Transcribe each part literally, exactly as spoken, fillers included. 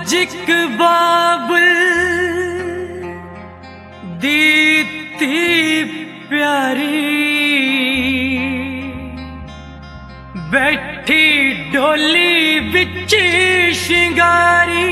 अजिक बाबुल दीती प्यारी बैठी डोली बिच शिंगारी।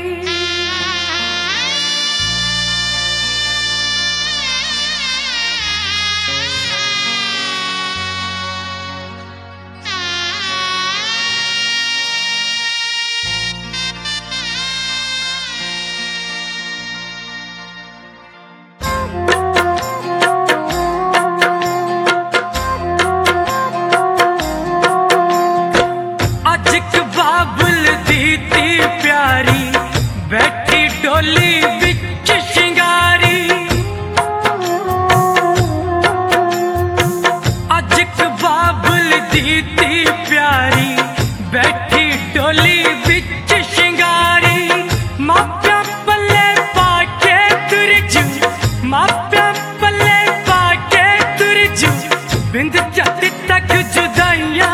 बिंद जद तक जुदाइया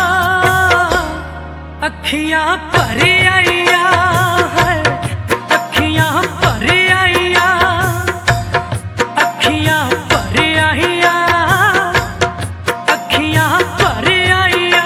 अखियां भर आइया है, अखियां भर आइया, अखियां भर आइया, अखियां भर आइया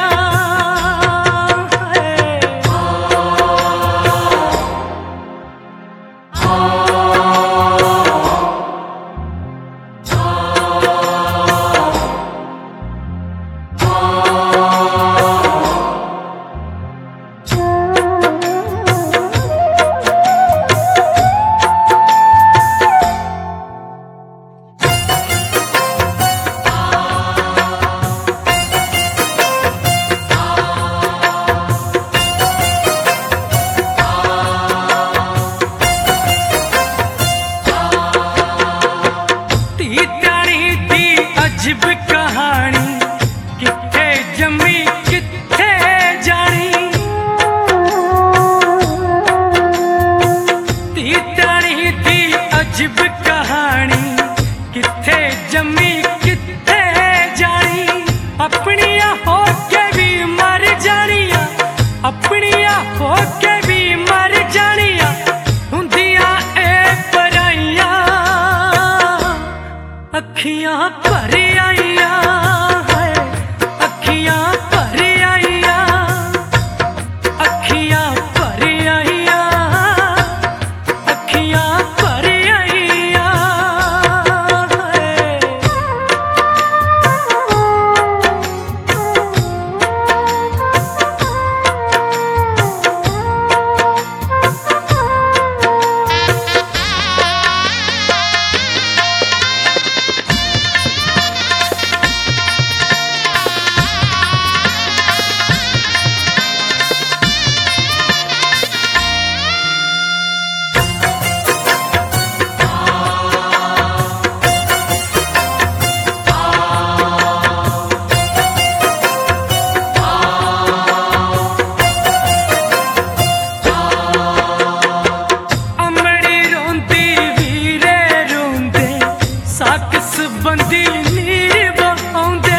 अजब कहानी किथे जमी किथे जानी। ती तानी दी अजब कहानी किथे जमी किथे जानी। अपनिया हो के भी मर जानिया, अपनिया हो के भी मर जानिया हुंदिया ए पराइया। अखियां भर आइया है, अखियां भर आइया, अखियां भर आइया, अखियां भर आइया बंदी नीर बहाउंदे।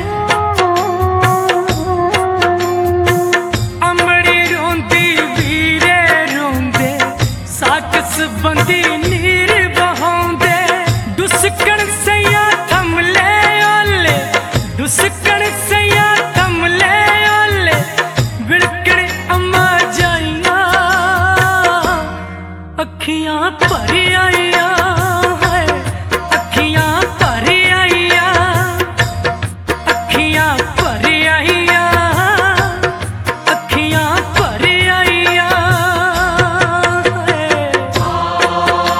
अमड़ी रोंदी वीरे रोंदे साकस बंदी नीर बहाउंदे। दुसकण सैया थम ले ओले, दुसकण सैया थम ले ओले विड़कण अम्मा जाइया। अखियां भर आइया है, अखियां Oh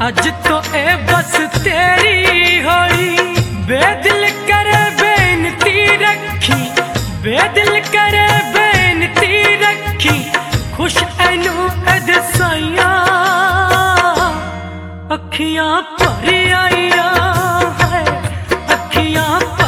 अज तो ए बस तेरी होई, बेदिल करे बेनती रखी, बेदिल करे बेनती रखी, खुश एनू एद साइया, अखियां भरी आइया है, अखियां